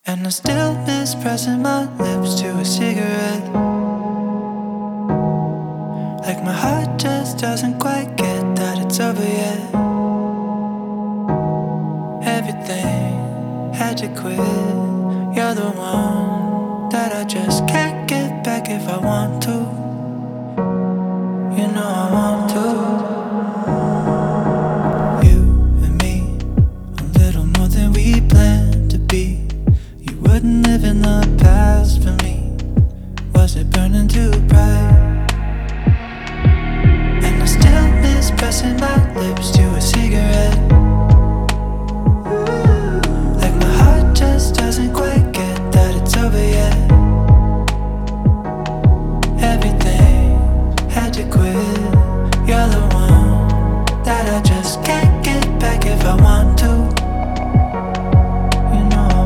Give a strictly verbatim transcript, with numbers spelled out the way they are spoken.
And I still miss pressing my lips to a cigarette. Like my heart just doesn't quite get that it's over yet. Everything had to quit. You're the one that I just can't get back if I want to. You know I want to. You and me, a little more than we planned to be. You wouldn't live in the past for me. Was it burning too bright? And I still miss pressing my lips to